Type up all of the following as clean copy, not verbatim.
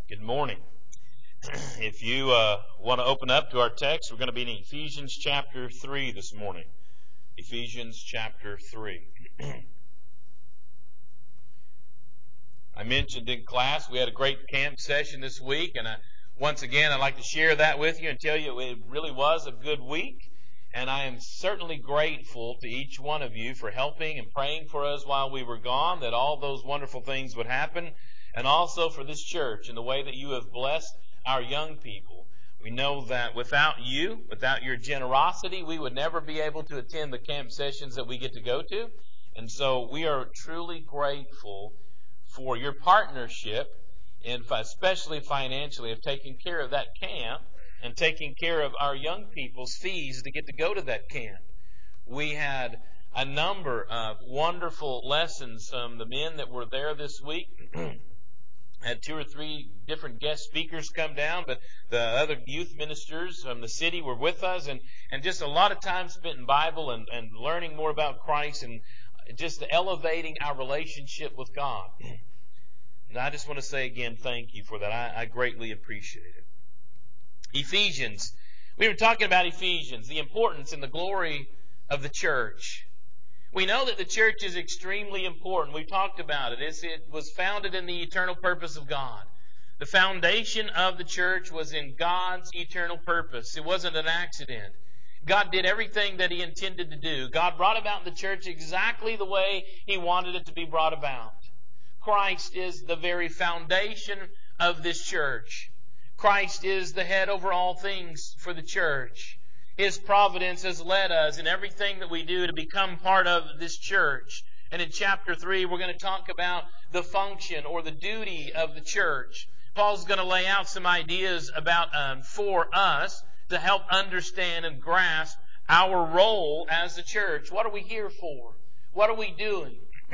Good morning. If you want to open up to our text, we're going to be in Ephesians chapter 3 this morning. Ephesians chapter 3. I mentioned in class we had a great camp session this week, and once again I'd like to share that with you and tell you it really was a good week. And I am certainly grateful to each one of you for helping and praying for us while we were gone, that all those wonderful things would happen. And also for this church and the way that you have blessed our young people. We know that without you, without your generosity, we would never be able to attend the camp sessions that we get to go to. And so we are truly grateful for your partnership, and especially financially, of taking care of that camp and taking care of our young people's fees to get to go to that camp. We had a number of wonderful lessons. The men that were there this week had 2 or 3 different guest speakers come down, but the other youth ministers from the city were with us, and just a lot of time spent in Bible and learning more about Christ and just elevating our relationship with God. And I just want to say again, thank you for that. I greatly appreciate it. Ephesians. We were talking about Ephesians, the importance and the glory of the church. We know that the church is extremely important. We've talked about it. It was founded in the eternal purpose of God. The foundation of the church was in God's eternal purpose. It wasn't an accident. God did everything that He intended to do. God brought about the church exactly the way He wanted it to be brought about. Christ is the very foundation of this church. Christ is the head over all things for the church. His providence has led us in everything that we do to become part of this church. And in chapter 3, we're going to talk about the function or the duty of the church. Paul's going to lay out some ideas about for us to help understand and grasp our role as the church. What are we here for? What are we doing?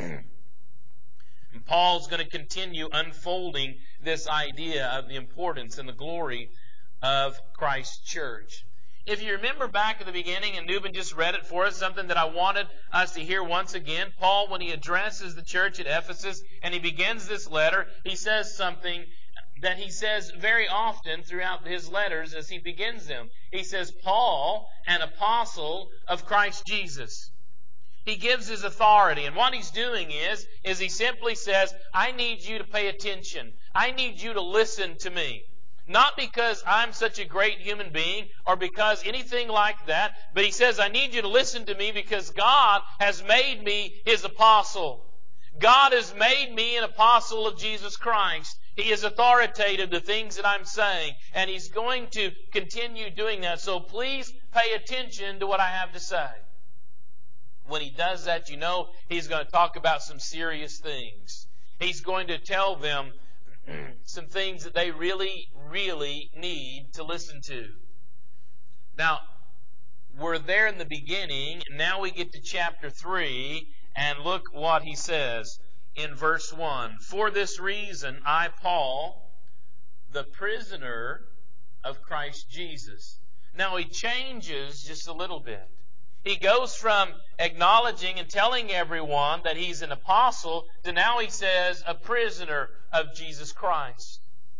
And Paul's going to continue unfolding this idea of the importance and the glory of Christ's church. If you remember back at the beginning, and Nuben just read it for us, something that I wanted us to hear once again, Paul, when he addresses the church at Ephesus and he begins this letter, he says something that he says very often throughout his letters as he begins them. He says, Paul, an apostle of Christ Jesus. He gives his authority, and what he's doing is he simply says, I need you to pay attention. I need you to listen to me. Not because I'm such a great human being or because anything like that, but he says, I need you to listen to me because God has made me His apostle. God has made me an apostle of Jesus Christ. He is authoritative to things that I'm saying, and He's going to continue doing that. So please pay attention to what I have to say. When He does that, you know He's going to talk about some serious things. He's going to tell them some things that they really, really need to listen to. Now, we're there in the beginning. Now we get to chapter 3, and look what he says in verse 1. For this reason, I, Paul, the prisoner of Christ Jesus. Now he changes just a little bit. He goes from acknowledging and telling everyone that he's an apostle to now he says a prisoner of Jesus Christ.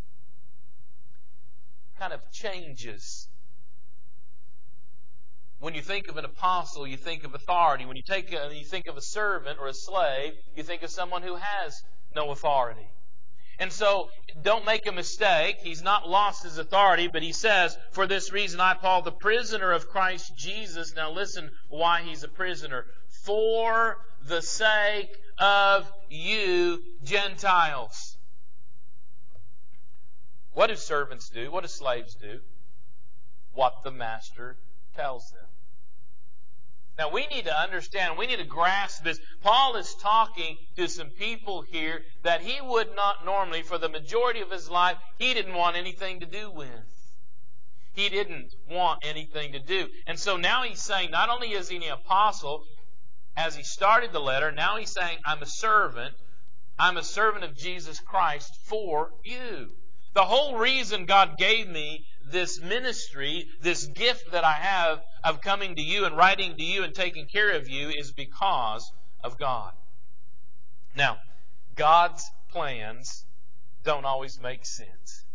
Kind of changes. When you think of an apostle, you think of authority. When you think of a servant or a slave, you think of someone who has no authority. And so, don't make a mistake. He's not lost his authority, but he says, for this reason I, Paul, the prisoner of Christ Jesus. Now listen why he's a prisoner. For the sake of you Gentiles. What do servants do? What do slaves do? What the master tells them. Now we need to understand, we need to grasp this. Paul is talking to some people here that he would not normally, for the majority of his life, he didn't want anything to do with. He didn't want anything to do. And so now he's saying, not only is he an apostle, as he started the letter, now he's saying, I'm a servant. I'm a servant of Jesus Christ for you. The whole reason God gave me this ministry, this gift that I have of coming to you and writing to you and taking care of you is because of God. Now, God's plans don't always make sense.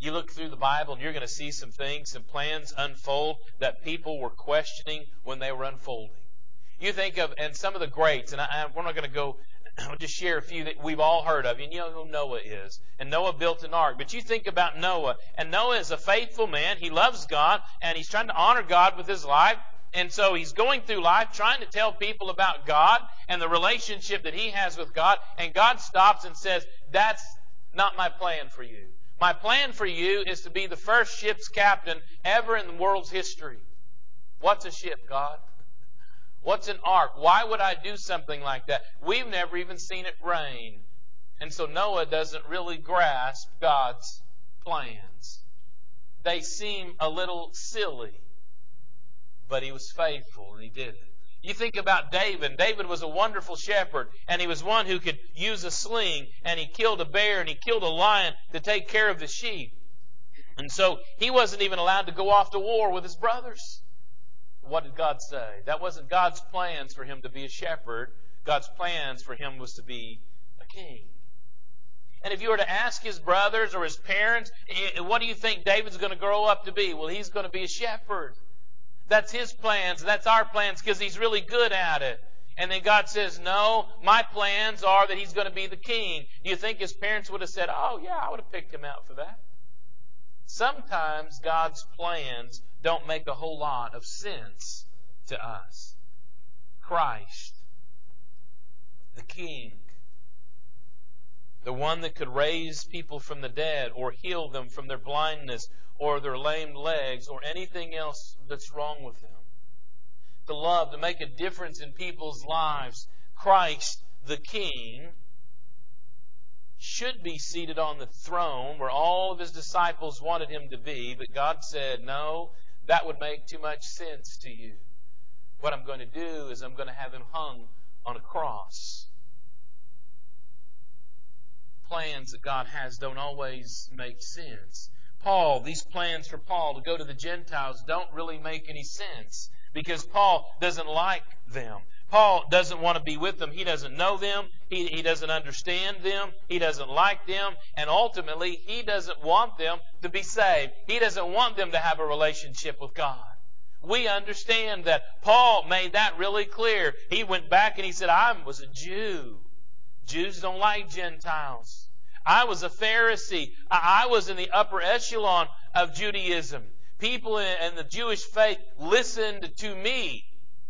You look through the Bible and you're going to see some things, some plans unfold that people were questioning when they were unfolding. You think of, and some of the greats, and we're not going to go, I'll just share a few that we've all heard of. And you know who Noah is. And Noah built an ark. But you think about Noah, and Noah is a faithful man. He loves God, and he's trying to honor God with his life. And so he's going through life trying to tell people about God and the relationship that he has with God. And God stops and says, that's not my plan for you. My plan for you is to be the first ship's captain ever in the world's history. What's a ship, God? What's an ark? Why would I do something like that? We've never even seen it rain. And so Noah doesn't really grasp God's plans. They seem a little silly, but he was faithful and he did it. You think about David. David was a wonderful shepherd, and he was one who could use a sling, and he killed a bear and he killed a lion to take care of the sheep. And so he wasn't even allowed to go off to war with his brothers. What did God say? That wasn't God's plans for him to be a shepherd. God's plans for him was to be a king. And if you were to ask his brothers or his parents, what do you think David's going to grow up to be? Well, he's going to be a shepherd. That's his plans. That's our plans because he's really good at it. And then God says, no, my plans are that he's going to be the king. Do you think his parents would have said, oh, yeah, I would have picked him out for that? Sometimes God's plans don't make a whole lot of sense to us. Christ, the King, the one that could raise people from the dead or heal them from their blindness or their lame legs or anything else that's wrong with them. To love, to make a difference in people's lives. Christ, the King, should be seated on the throne where all of his disciples wanted him to be, but God said, no, that would make too much sense to you. What I'm going to do is I'm going to have him hung on a cross. Plans that God has don't always make sense. Paul, these plans for Paul to go to the Gentiles don't really make any sense because Paul doesn't like them. Paul doesn't want to be with them. He doesn't know them. He doesn't understand them. He doesn't like them. And ultimately, he doesn't want them to be saved. He doesn't want them to have a relationship with God. We understand that. Paul made that really clear. He went back and he said, I was a Jew. Jews don't like Gentiles. I was a Pharisee. I was in the upper echelon of Judaism. People in the Jewish faith listened to me.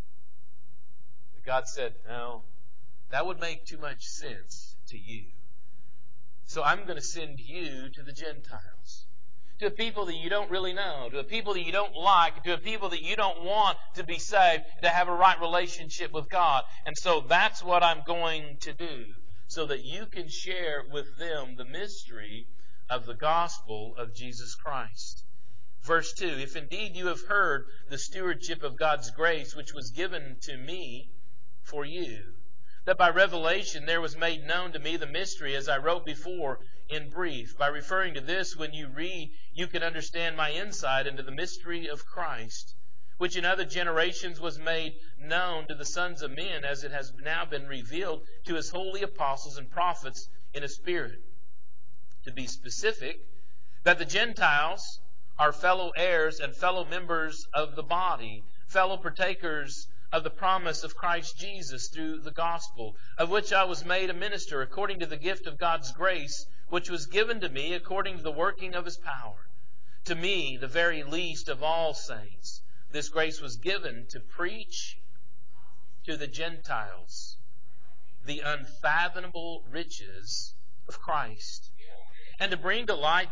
God said, no, that would make too much sense to you. So I'm going to send you to the Gentiles. To the people that you don't really know. To the people that you don't like. To the people that you don't want to be saved. To have a right relationship with God. And so that's what I'm going to do. So that you can share with them the mystery of the gospel of Jesus Christ. Verse 2, if indeed you have heard the stewardship of God's grace which was given to me for you, that by revelation there was made known to me the mystery as I wrote before in brief. By referring to this, when you read, you can understand my insight into the mystery of Christ, which in other generations was made known to the sons of men as it has now been revealed to his holy apostles and prophets in a spirit. To be specific, that the Gentiles are fellow heirs and fellow members of the body, fellow partakers of the promise of Christ Jesus through the gospel, of which I was made a minister according to the gift of God's grace, which was given to me according to the working of his power. To me, the very least of all saints, this grace was given to preach to the Gentiles the unfathomable riches of Christ, and to bring to light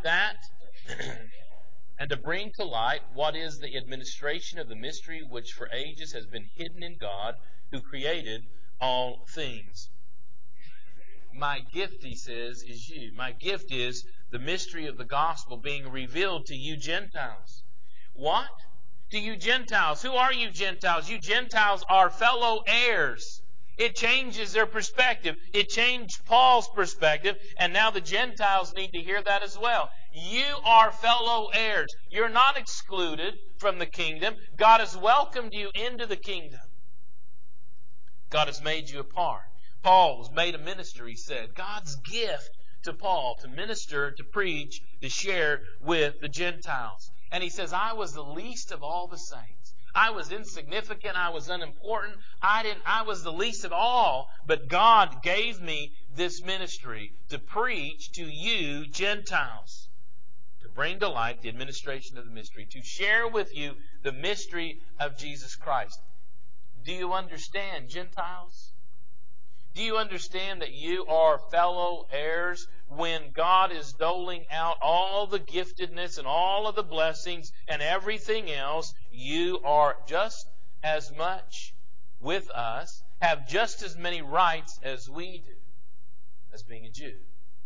what is the administration of the mystery which for ages has been hidden in God who created all things. My gift, he says, is you. My gift is the mystery of the gospel being revealed to you Gentiles. What? To you Gentiles. Who are you Gentiles? You Gentiles are fellow heirs. It changes their perspective. It changed Paul's perspective, and now the Gentiles need to hear that as well. You are fellow heirs. You're not excluded from the kingdom. God has welcomed you into the kingdom. God has made you a part. Paul was made a minister, he said. God's gift to Paul to minister, to preach, to share with the Gentiles. And he says, I was the least of all the saints. I was insignificant. I was unimportant. I was the least of all. But God gave me this ministry to preach to you Gentiles, to bring to light the administration of the mystery, to share with you the mystery of Jesus Christ. Do you understand, Gentiles? Do you understand that you are fellow heirs when God is doling out all the giftedness and all of the blessings and everything else? You are just as much with us, have just as many rights as we do, as being a Jew.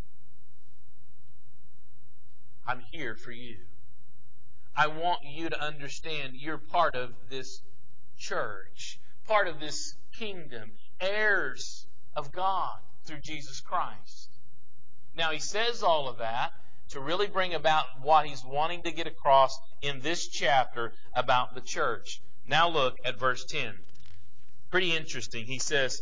I'm here for you. I want you to understand you're part of this church, part of this kingdom, heirs of God through Jesus Christ. Now, he says all of that to really bring about what he's wanting to get across in this chapter about the church. Now look at verse 10. Pretty interesting. He says,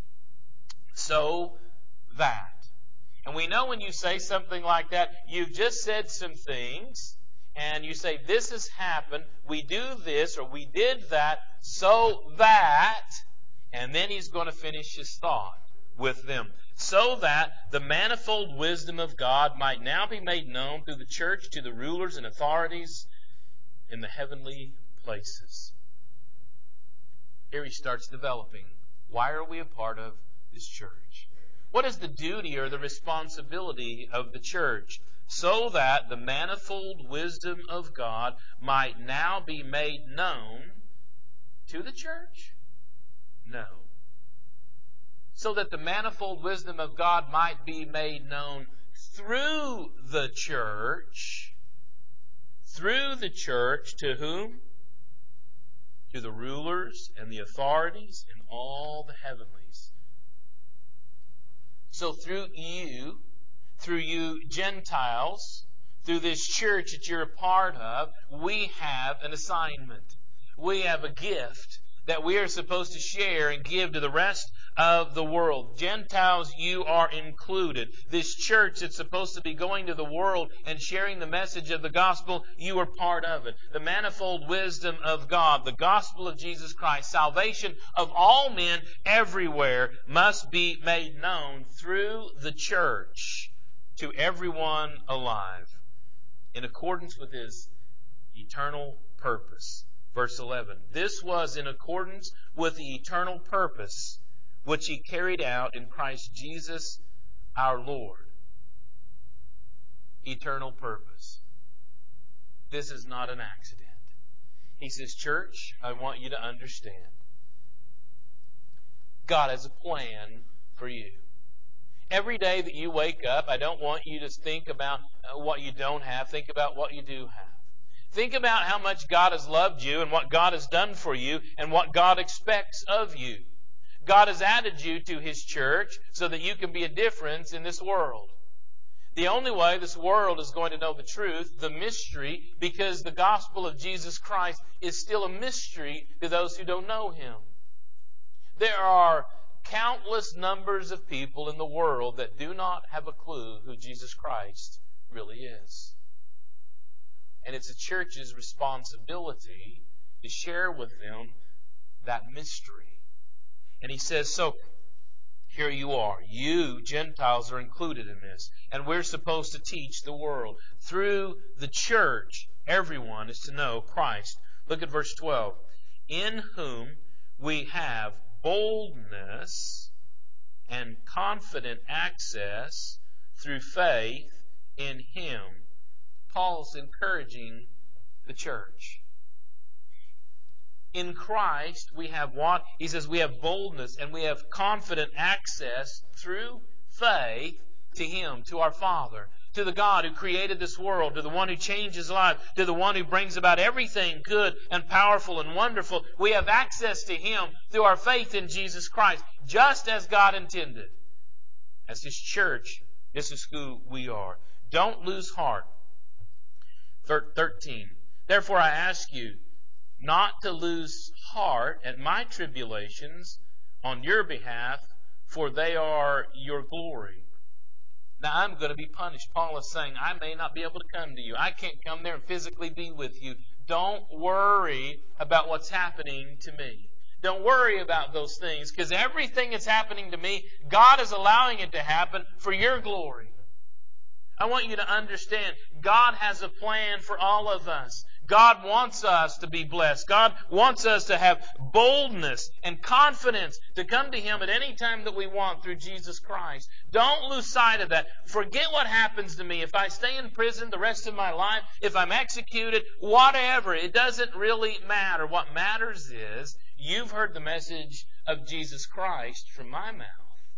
so that. And we know when you say something like that, you've just said some things, and you say, this has happened, we do this, or we did that, so that, and then he's going to finish his thought with them. So that the manifold wisdom of God might now be made known through the church to the rulers and authorities in the heavenly places. Here he starts developing. Why are we a part of this church? What is the duty or the responsibility of the church? So that the manifold wisdom of God might now be made known to the church? No. So that the manifold wisdom of God might be made known through the church. Through the church to whom? To the rulers and the authorities in all the heavenlies. So through you Gentiles, through this church that you're a part of, we have an assignment. We have a gift that we are supposed to share and give to the rest of the world. Gentiles, you are included. This church that's supposed to be going to the world and sharing the message of the gospel, you are part of it. The manifold wisdom of God, the gospel of Jesus Christ, salvation of all men everywhere must be made known through the church to everyone alive in accordance with His eternal purpose. Verse 11, this was in accordance with the eternal purpose which He carried out in Christ Jesus our Lord. Eternal purpose. This is not an accident. He says, church, I want you to understand. God has a plan for you. Every day that you wake up, I don't want you to think about what you don't have. Think about what you do have. Think about how much God has loved you and what God has done for you and what God expects of you. God has added you to His church so that you can be a difference in this world. The only way this world is going to know the truth, the mystery, because the gospel of Jesus Christ is still a mystery to those who don't know Him. There are countless numbers of people in the world that do not have a clue who Jesus Christ really is. And it's a church's responsibility to share with them that mystery. And he says, so here you are. You, Gentiles, are included in this. And we're supposed to teach the world. Through the church, everyone is to know Christ. Look at verse 12. In whom we have boldness and confident access through faith in Him. Paul's encouraging the church. In Christ, we have what? He says we have boldness and we have confident access through faith to Him, to our Father, to the God who created this world, to the one who changes life, to the one who brings about everything good and powerful and wonderful. We have access to Him through our faith in Jesus Christ, just as God intended. As His church, this is who we are. Don't lose heart. 13. Therefore I ask you not to lose heart at my tribulations on your behalf, for they are your glory. Now I'm going to be punished. Paul is saying, I may not be able to come to you. I can't come there and physically be with you. Don't worry about what's happening to me. Don't worry about those things, because everything that's happening to me, God is allowing it to happen for your glory. I want you to understand, God has a plan for all of us. God wants us to be blessed. God wants us to have boldness and confidence to come to Him at any time that we want through Jesus Christ. Don't lose sight of that. Forget what happens to me. If I stay in prison the rest of my life, if I'm executed, whatever, it doesn't really matter. What matters is you've heard the message of Jesus Christ from my mouth.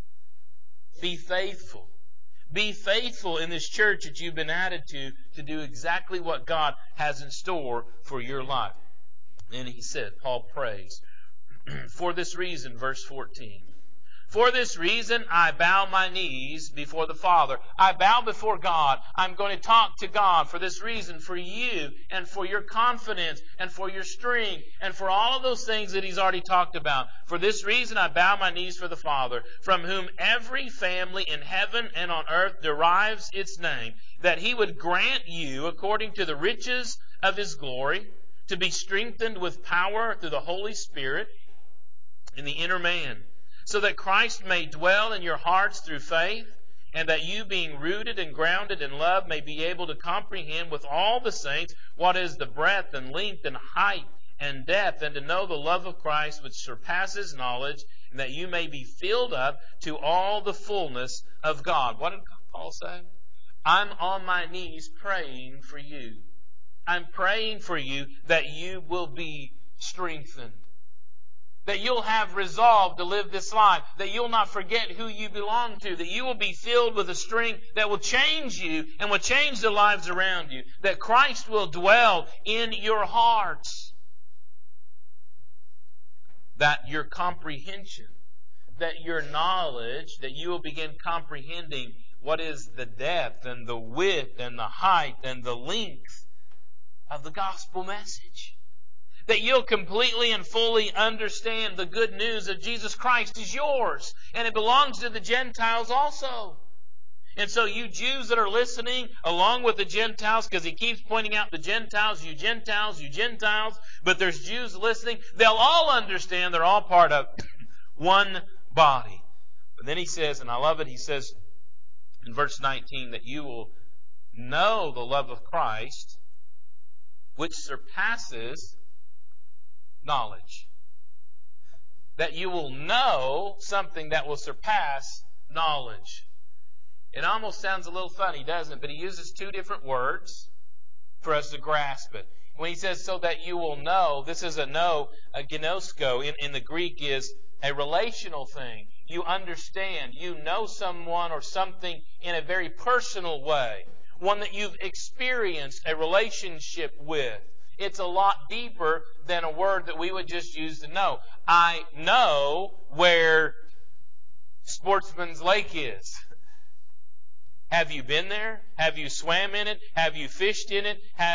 Be faithful. Be faithful in this church that you've been added to do exactly what God has in store for your life. And he said, Paul prays, for this reason, verse 14. For this reason, I bow my knees before the Father. I bow before God. I'm going to talk to God for this reason, for you and for your confidence and for your strength and for all of those things that He's already talked about. For this reason, I bow my knees for the Father, from whom every family in heaven and on earth derives its name, that He would grant you, according to the riches of His glory, to be strengthened with power through the Holy Spirit in the inner man, so that Christ may dwell in your hearts through faith, and that you, being rooted and grounded in love, may be able to comprehend with all the saints what is the breadth and length and height and depth, and to know the love of Christ which surpasses knowledge, and that you may be filled up to all the fullness of God. What did Paul say? I'm on my knees praying for you. I'm praying for you that you will be strengthened. That you'll have resolve to live this life. That you'll not forget who you belong to. That you will be filled with a strength that will change you and will change the lives around you. That Christ will dwell in your hearts. That your comprehension, that your knowledge, that you will begin comprehending what is the depth and the width and the height and the length of the gospel message. That you'll completely and fully understand the good news of Jesus Christ is yours. And it belongs to the Gentiles also. And so you Jews that are listening, along with the Gentiles, because he keeps pointing out the Gentiles, you Gentiles, you Gentiles, but there's Jews listening, they'll all understand they're all part of one body. But then he says, and I love it, he says in verse 19, that you will know the love of Christ, which surpasses knowledge. That you will know something that will surpass knowledge. It almost sounds a little funny, doesn't it? But he uses two different words for us to grasp it. When he says, so that you will know, this is a gnosko, in the Greek is a relational thing. You understand. You know someone or something in a very personal way. One that you've experienced a relationship with. It's a lot deeper than a word that we would just use to know. I know where Sportsman's Lake is. Have you been there? Have you swam in it? Have you fished in it?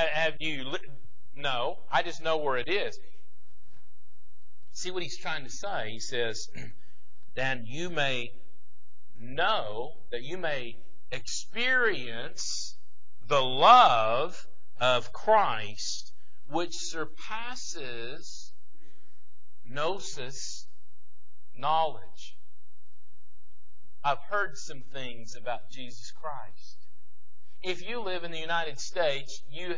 No, I just know where it is. See what he's trying to say? He says, then you may know, that you may experience the love of Christ, which surpasses gnosis, knowledge. I've heard some things about Jesus Christ. If you live in the United States, you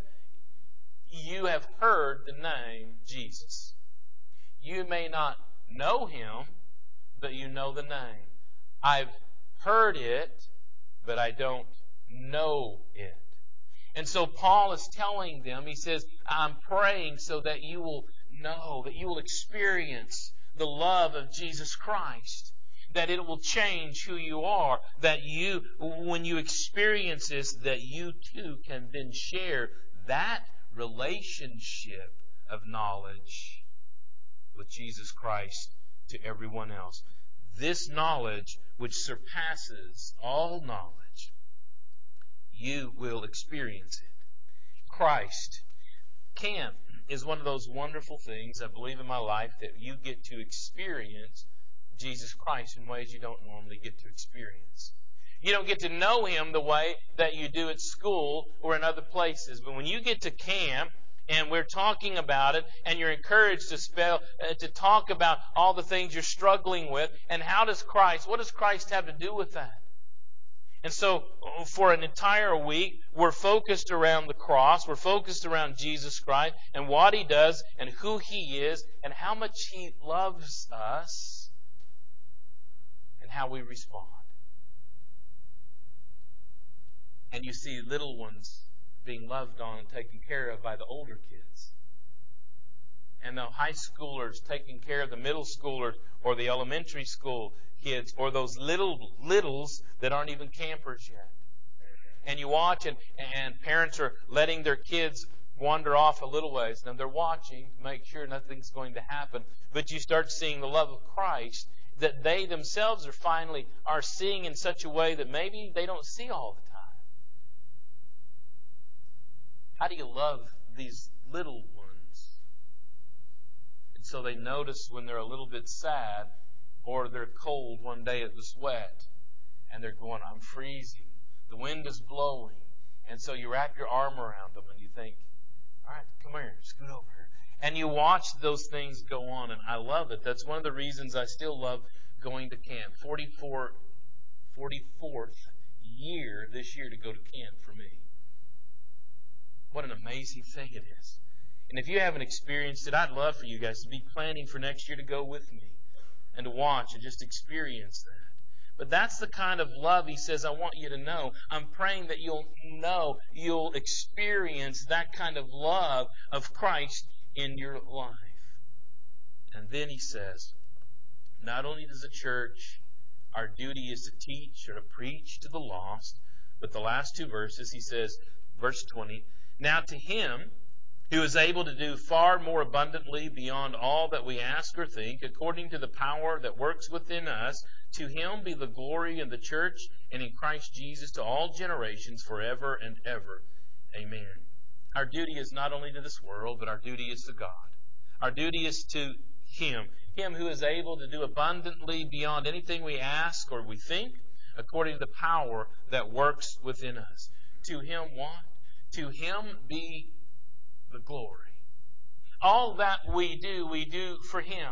have heard the name Jesus. You may not know Him, but you know the name. I've heard it, but I don't know it. And so Paul is telling them, he says, I'm praying so that you will know, that you will experience the love of Jesus Christ. That it will change who you are. That you, when you experience this, that you too can then share that relationship of knowledge with Jesus Christ to everyone else. This knowledge which surpasses all knowledge, you will experience it. Christ. Camp is one of those wonderful things, I believe, in my life that you get to experience Jesus Christ in ways you don't normally get to experience. You don't get to know Him the way that you do at school or in other places. But when you get to camp, and we're talking about it, and you're encouraged to talk about all the things you're struggling with, and what does Christ have to do with that? And so, for an entire week, we're focused around the cross, we're focused around Jesus Christ, and what He does, and who He is, and how much He loves us, and how we respond. And you see little ones being loved on and taken care of by the older kids. And the high schoolers taking care of the middle schoolers or the elementary school kids or those littles that aren't even campers yet. And you watch and parents are letting their kids wander off a little ways. And they're watching to make sure nothing's going to happen. But you start seeing the love of Christ that they themselves are seeing in such a way that maybe they don't see all the time. How do you love these little ones? And so they notice when they're a little bit sad or they're cold one day it was wet and they're going, I'm freezing. The wind is blowing. And so you wrap your arm around them and you think, all right, come here, scoot over here. And you watch those things go on, and I love it. That's one of the reasons I still love going to camp. 44th year this year to go to camp for me. What an amazing thing it is. And if you haven't experienced it, I'd love for you guys to be planning for next year to go with me and to watch and just experience that. But that's the kind of love He says I want you to know. I'm praying that you'll experience that kind of love of Christ in your life. And then He says, not only does the church, our duty is to teach or to preach to the lost, but the last two verses, He says, verse 20, now to Him who is able to do far more abundantly beyond all that we ask or think, according to the power that works within us, to Him be the glory in the church and in Christ Jesus to all generations forever and ever. Amen. Our duty is not only to this world, but our duty is to God. Our duty is to Him. Him who is able to do abundantly beyond anything we ask or we think, according to the power that works within us. To Him what? To Him be the glory. All that we do for Him.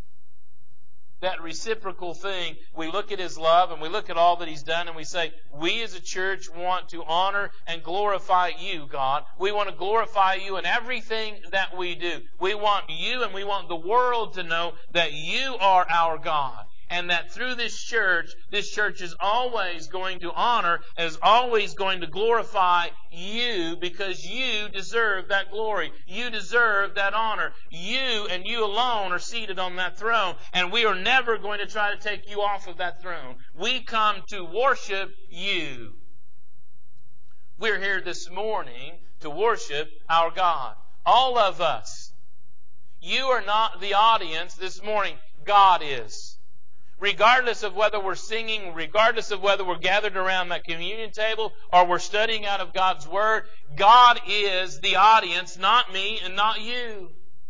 That reciprocal thing, we look at His love and we look at all that He's done and we say, we as a church want to honor and glorify You, God. We want to glorify You in everything that we do. We want You and we want the world to know that You are our God. And that through this church is always going to honor, is always going to glorify You because You deserve that glory. You deserve that honor. You and You alone are seated on that throne. And we are never going to try to take You off of that throne. We come to worship You. We're here this morning to worship our God. All of us. You are not the audience this morning. God is. Regardless of whether we're singing, regardless of whether we're gathered around that communion table or we're studying out of God's Word, God is the audience, not me and not you.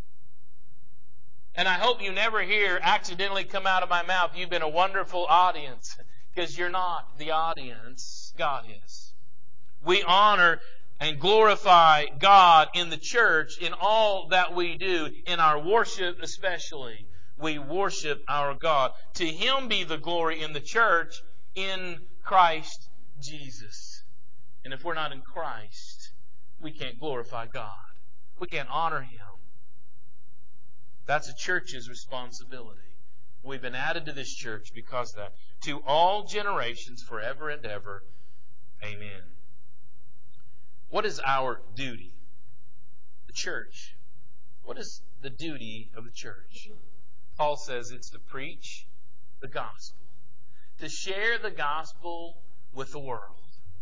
And I hope you never hear accidentally come out of my mouth, you've been a wonderful audience, because you're not the audience, God is. We honor and glorify God in the church in all that we do, in our worship especially. We worship our God. To Him be the glory in the church in Christ Jesus. And if we're not in Christ, we can't glorify God. We can't honor Him. That's a church's responsibility. We've been added to this church because of that. To all generations forever and ever. Amen. What is our duty? The church. What is the duty of the church? Paul says it's to preach the gospel. To share the gospel with the world.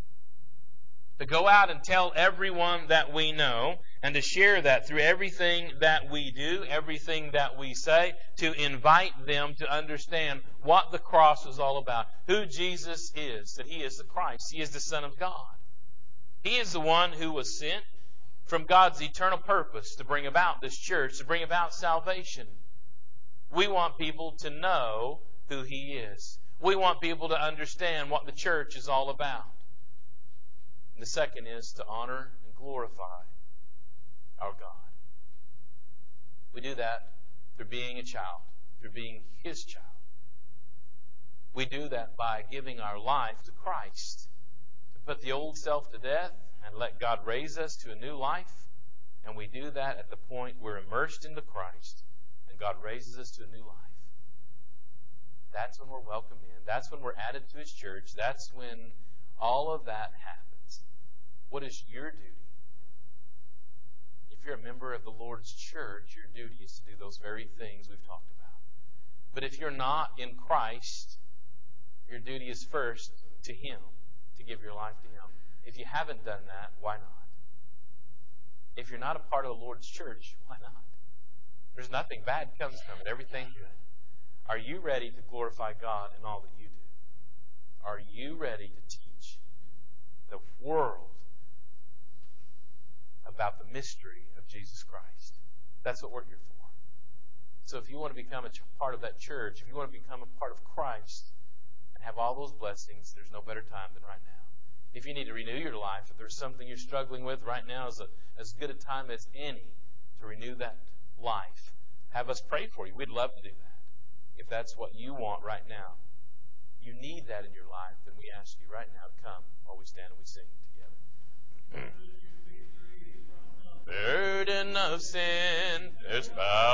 To go out and tell everyone that we know, and to share that through everything that we do, everything that we say, to invite them to understand what the cross is all about. Who Jesus is, that He is the Christ. He is the Son of God. He is the one who was sent from God's eternal purpose to bring about this church, to bring about salvation. We want people to know who He is. We want people to understand what the church is all about. And the second is to honor and glorify our God. We do that through being a child, through being His child. We do that by giving our life to Christ, to put the old self to death and let God raise us to a new life. And we do that at the point we're immersed into Christ and God raises us to a new life. That's when we're welcomed in. That's when we're added to His church. That's when all of that happens. What is your duty? If you're a member of the Lord's church, your duty is to do those very things we've talked about. But if you're not in Christ, your duty is first to Him, to give your life to Him. If you haven't done that, why not? If you're not a part of the Lord's church, why not? There's nothing bad comes from it. Everything good. Are you ready to glorify God in all that you do? Are you ready to teach the world about the mystery of Jesus Christ? That's what we're here for. So if you want to become a part of that church, if you want to become a part of Christ and have all those blessings, there's no better time than right now. If you need to renew your life, if there's something you're struggling with right now, is as good a time as any to renew that life. Have us pray for you. We'd love to do that. If that's what you want right now, you need that in your life, then we ask you right now to come while we stand and we sing together. Burden of sin, there's power.